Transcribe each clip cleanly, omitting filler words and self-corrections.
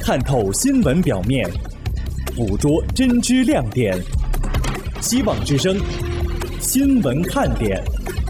探透新闻表面，捕捉真知亮点。希望之声，新闻看点。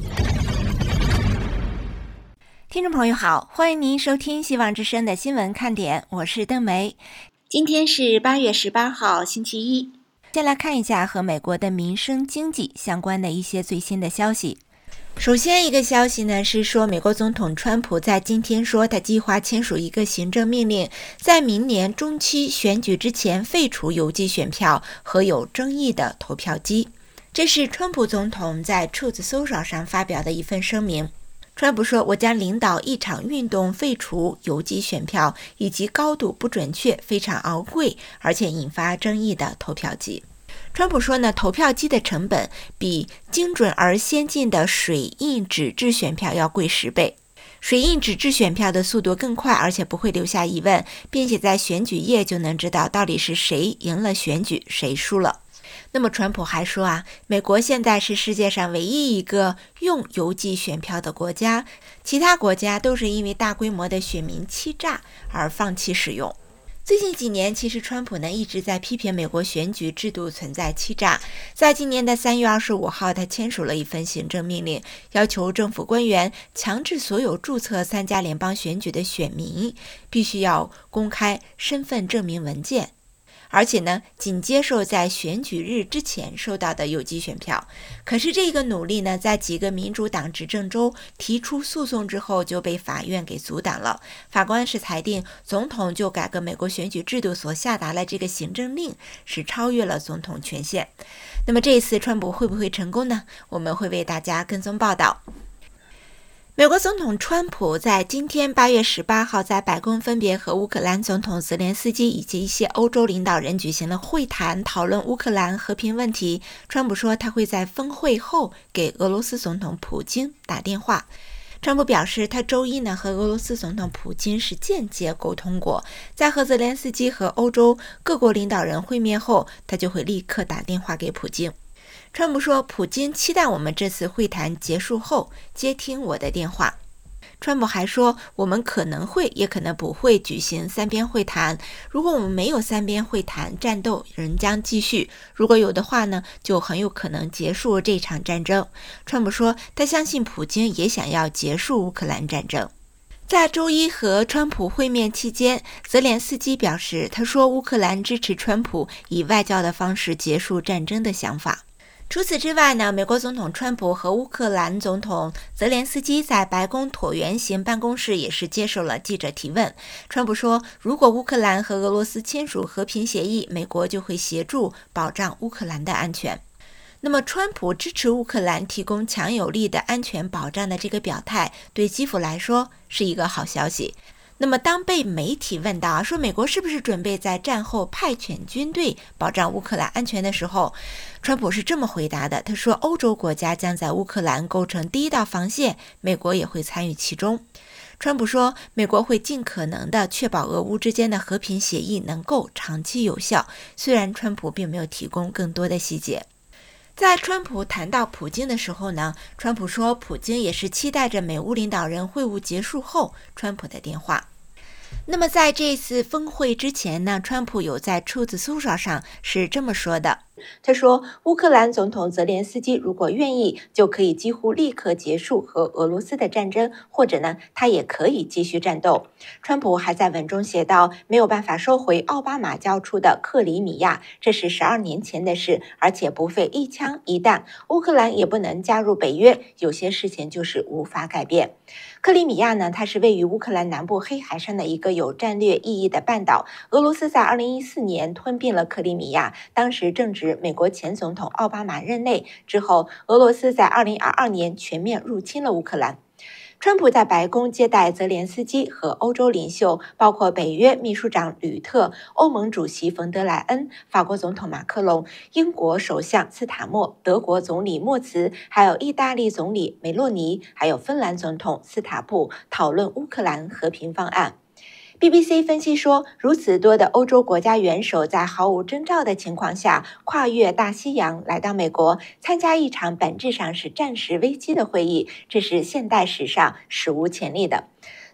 听众朋友好，欢迎您收听希望之声的新闻看点，我是邓梅。今天是8月18号，星期一。先来看一下和美国的民生经济相关的一些最新的消息。首先一个消息呢是说，美国总统川普在今天说，他计划签署一个行政命令，在明年中期选举之前废除邮寄选票和有争议的投票机。这是川普总统在 Truth Social 上发表的一份声明。川普说，我将领导一场运动，废除邮寄选票以及高度不准确、非常昂贵而且引发争议的投票机。川普说呢，投票机的成本比精准而先进的水印纸质选票要贵10倍。水印纸质选票的速度更快，而且不会留下疑问，并且在选举夜就能知道到底是谁赢了选举，谁输了。那么川普还说美国现在是世界上唯一一个用邮寄选票的国家，其他国家都是因为大规模的选民欺诈而放弃使用。最近几年，其实川普呢一直在批评美国选举制度存在欺诈。在今年的3月25号，他签署了一份行政命令，要求政府官员强制所有注册参加联邦选举的选民必须要公开身份证明文件，而且呢，仅接受在选举日之前收到的邮寄选票。可是这个努力呢，在几个民主党执政州提出诉讼之后，就被法院给阻挡了。法官是裁定，总统就改革美国选举制度所下达了这个行政令是超越了总统权限。那么这一次川普会不会成功呢？我们会为大家跟踪报道。美国总统川普在今天8月18号在白宫分别和乌克兰总统泽连斯基以及一些欧洲领导人举行了会谈，讨论乌克兰和平问题。川普说他会在峰会后给俄罗斯总统普京打电话。川普表示，他周一呢和俄罗斯总统普京是间接沟通过，在和泽连斯基和欧洲各国领导人会面后，他就会立刻打电话给普京。川普说，普京期待我们这次会谈结束后接听我的电话。川普还说，我们可能会也可能不会举行三边会谈，如果我们没有三边会谈，战斗仍将继续，如果有的话呢，就很有可能结束这场战争。川普说，他相信普京也想要结束乌克兰战争。在周一和川普会面期间，泽连斯基表示，他说乌克兰支持川普以外交的方式结束战争的想法。除此之外呢，美国总统川普和乌克兰总统泽连斯基在白宫椭圆形办公室也是接受了记者提问。川普说，如果乌克兰和俄罗斯签署和平协议，美国就会协助保障乌克兰的安全。那么川普支持乌克兰提供强有力的安全保障的这个表态，对基辅来说是一个好消息。那么当被媒体问到说美国是不是准备在战后派遣军队保障乌克兰安全的时候，川普是这么回答的，他说欧洲国家将在乌克兰构成第一道防线，美国也会参与其中。川普说，美国会尽可能的确保俄乌之间的和平协议能够长期有效，虽然川普并没有提供更多的细节。在川普谈到普京的时候呢，川普说普京也是期待着美乌领导人会晤结束后川普的电话。那么在这次峰会之前呢，川普有在 Truth Social 上是这么说的，他说乌克兰总统泽连斯基如果愿意，就可以几乎立刻结束和俄罗斯的战争，或者呢，他也可以继续战斗。川普还在文中写道，没有办法收回奥巴马交出的克里米亚，这是12年前的事，而且不费一枪一弹。乌克兰也不能加入北约，有些事情就是无法改变。克里米亚呢，它是位于乌克兰南部黑海上的一个有战略意义的半岛。俄罗斯在2014年吞并了克里米亚，当时正值美国前总统奥巴马任内，之后俄罗斯在2022年全面入侵了乌克兰。川普在白宫接待泽连斯基和欧洲领袖，包括北约秘书长吕特、欧盟主席冯德莱恩、法国总统马克龙、英国首相斯塔默、德国总理默茨，还有意大利总理梅洛尼，还有芬兰总统斯塔布，讨论乌克兰和平方案。BBC 分析说，如此多的欧洲国家元首在毫无征兆的情况下跨越大西洋来到美国，参加一场本质上是战时危机的会议，这是现代史上史无前例的。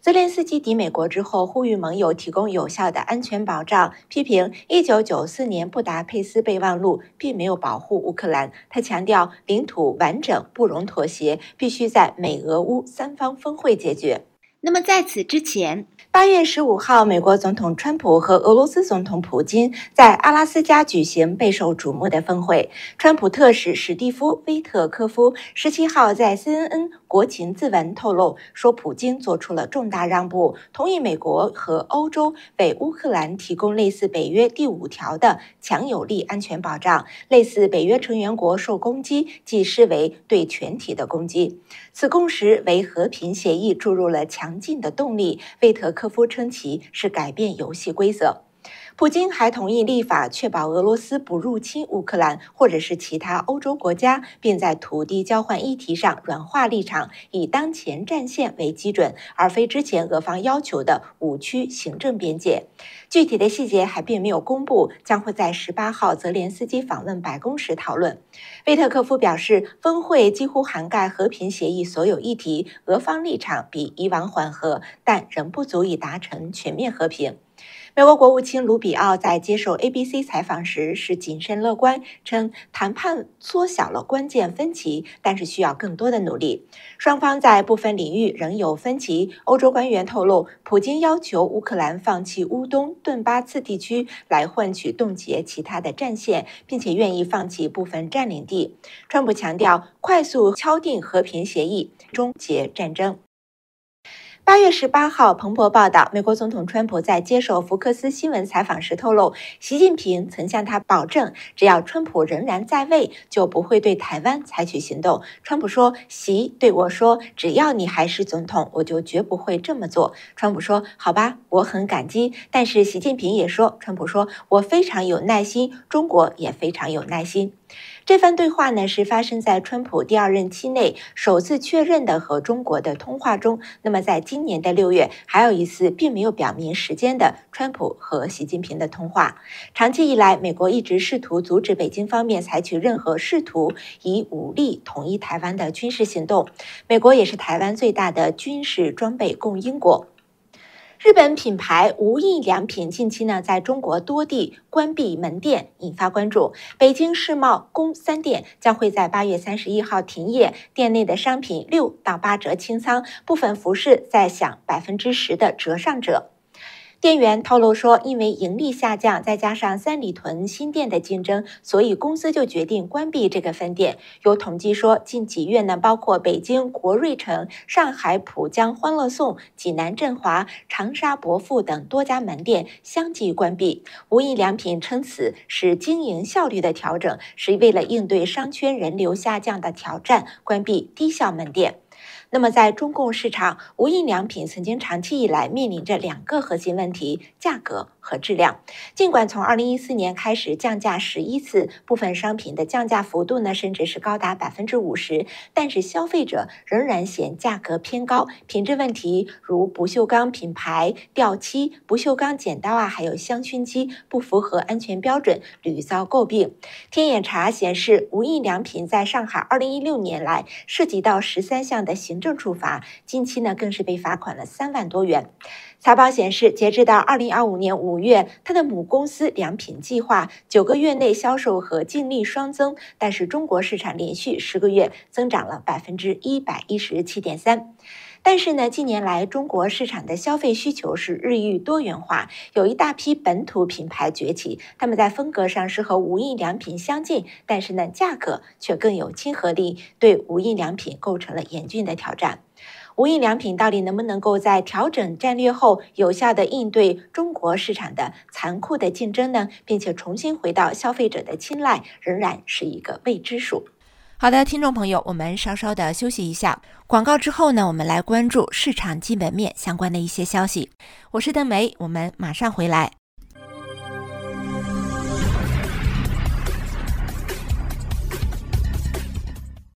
泽连斯基抵美国之后，呼吁盟友提供有效的安全保障，批评1994年布达佩斯备忘录并没有保护乌克兰。他强调，领土完整不容妥协，必须在美俄乌三方峰会解决。那么在此之前，8月15号，美国总统川普和俄罗斯总统普京在阿拉斯加举行备受瞩目的峰会。川普特使史蒂夫·威特科夫17号在 CNN 国情自文透露说，普京做出了重大让步，同意美国和欧洲为乌克兰提供类似北约第5条的强有力安全保障，类似北约成员国受攻击即视为对全体的攻击。此共识为和平协议注入了强劲的动力，威特科夫称其是改变游戏规则。普京还同意立法确保俄罗斯不入侵乌克兰或者是其他欧洲国家，并在土地交换议题上软化立场，以当前战线为基准，而非之前俄方要求的5区行政边界。具体的细节还并没有公布，将会在18号泽连斯基访问白宫时讨论。威特科夫表示，峰会几乎涵盖和平协议所有议题，俄方立场比以往缓和，但仍不足以达成全面和平。美国国务卿卢比奥在接受 ABC 采访时是谨慎乐观，称谈判缩小了关键分歧，但是需要更多的努力。双方在部分领域仍有分歧。欧洲官员透露，普京要求乌克兰放弃乌东、顿巴次地区来换取冻结其他的战线，并且愿意放弃部分占领地。川普强调，快速敲定和平协议，终结战争。8月18号，彭博报道，美国总统川普在接受福克斯新闻采访时透露，习近平曾向他保证，只要川普仍然在位，就不会对台湾采取行动。川普说，习对我说，只要你还是总统，我就绝不会这么做。川普说，好吧，我很感激。但是习近平也说，川普说，我非常有耐心，中国也非常有耐心。这番对话呢，是发生在川普第2任期内首次确认的和中国的通话中。那么在今年的6月，还有一次并没有表明时间的川普和习近平的通话。长期以来，美国一直试图阻止北京方面采取任何试图以武力统一台湾的军事行动。美国也是台湾最大的军事装备供应国。日本品牌无印良品近期呢在中国多地关闭门店，引发关注。北京世贸宫3店将会在8月31号停业，店内的商品6到8折清仓，部分服饰再享10%的折上折。店员透露说，因为盈利下降，再加上三里屯新店的竞争，所以公司就决定关闭这个分店。有统计说，近几月呢，包括北京国瑞城、上海浦江欢乐颂、济南振华、长沙博富等多家门店相继关闭。无印良品称此是经营效率的调整，是为了应对商圈人流下降的挑战，关闭低效门店。那么在中共市场，无印良品曾经长期以来面临着2个核心问题：价格和质量。尽管从2014年开始降价11次，部分商品的降价幅度呢甚至是高达50%，但是消费者仍然嫌价格偏高，品质问题如不锈钢品牌掉漆、不锈钢剪刀还有香薰机不符合安全标准，屡遭诟病。天眼查显示，无印良品在上海2016年来涉及到13项的行政处罚，近期呢更是被罚款了3万多元。财报显示，截至到2025年5月，它的母公司良品计划9个月内销售和净利双增，但是中国市场连续10个月增长了117.3%。但是呢，近年来中国市场的消费需求是日益多元化，有一大批本土品牌崛起，他们在风格上是和无印良品相近，但是呢，价格却更有亲和力，对无印良品构成了严峻的挑战。无印良品到底能不能够在调整战略后有效地应对中国市场的残酷的竞争呢？并且重新回到消费者的青睐，仍然是一个未知数。好的，听众朋友，我们稍稍的休息一下，广告之后呢，我们来关注市场基本面相关的一些消息。我是邓梅，我们马上回来。